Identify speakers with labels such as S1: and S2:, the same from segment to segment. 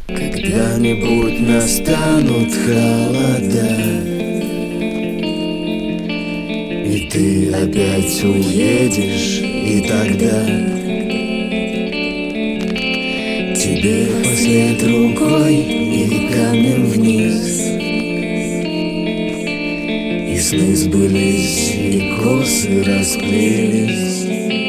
S1: Когда-нибудь настанут холода, и ты опять уедешь, и тогда тебе послед рукой и камнем вниз. И сны сбылись, и косы расплелись.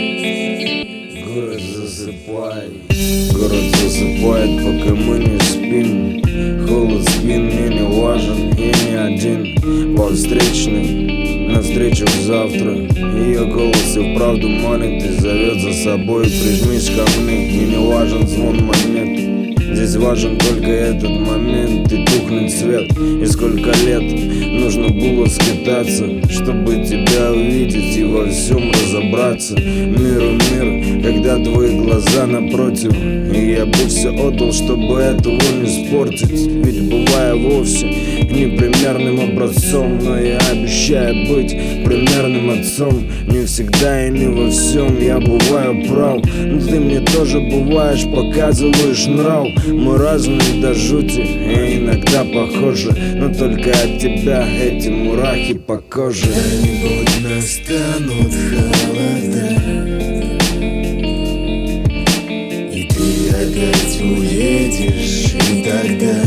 S2: Город засыпает, пока мы не спим. Холод спин мне не важен, я не один. По встречной, навстречу завтра. Ее голос и вправду манит и зовет за собой. Прижмись ко мне, и не важен звон монет. Здесь важен только этот момент, и тухнет свет. И сколько лет нужно было скитаться, чтобы тебя увидеть и во всем разобраться. Миру мир, когда твои глаза напротив, и я бы все отдал, чтобы этого не испортить. Ведь бывая вовсе не примерным образцом, но я обещаю быть примерным отцом. Не всегда и не во всем я бываю прав, но ты мне тоже бываешь, показываешь нрав. Мы разные до жути и иногда похожи, но только от тебя эти мурахи по коже.
S1: Когда-нибудь настанут холода, и ты опять уедешь, и тогда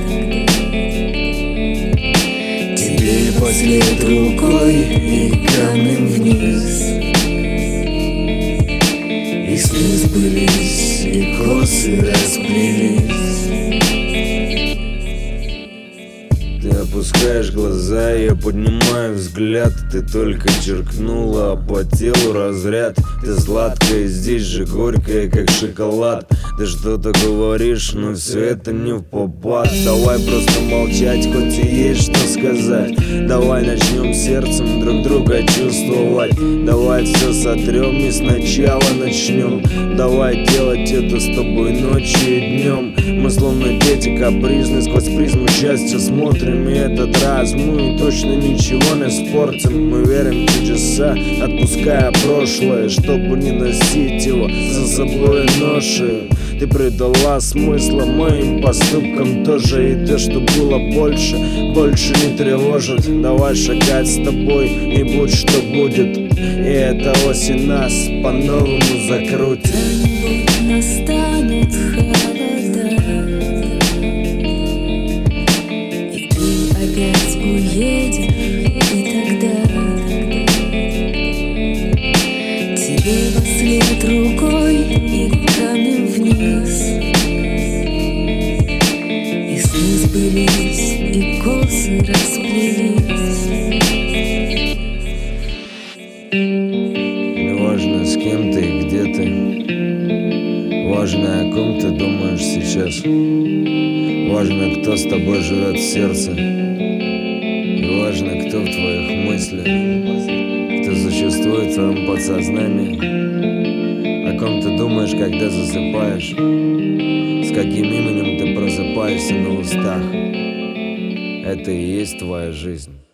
S1: тебе послед рукой и камнем вниз. И сны сбылись, и косы расплелись.
S2: Ты опускаешь глаза, я поднимаю взгляд. Ты только черкнула, а по телу разряд. Ты сладкая, здесь же горькая, как шоколад. Ты что-то говоришь, но все это не впопад. Давай просто молчать, хоть и есть что сказать. Давай начнем сердцем друг друга чувствовать. Давай все сотрем и сначала начнем. Давай делать это с тобой ночью и днем. Мы словно дети капризны, сквозь призму счастья смотрим. И этот раз мы точно ничего не спортим. Мы верим в чудеса, отпуская прошлое, чтобы не носить его за собой ноши. Ты придала смысла моим поступкам тоже. И то, что было больше не тревожит. Давай шагать с тобой, и будь что будет. И эта осень нас по-новому закрутит.
S3: Когда-нибудь настанут холода, и ты опять уедешь, и тогда тебе послед рукой и камнем вниз. И сны сбылись, и косы расплелись.
S2: Неважно, с кем ты и где ты. Важно, о ком ты думаешь сейчас. Важно, кто с тобой живет в сердце. И важно, кто в твоих мыслях, кто существует в твоем подсознании. О ком ты думаешь, когда засыпаешь. С каким именем ты просыпаешься на устах. Это и есть твоя жизнь.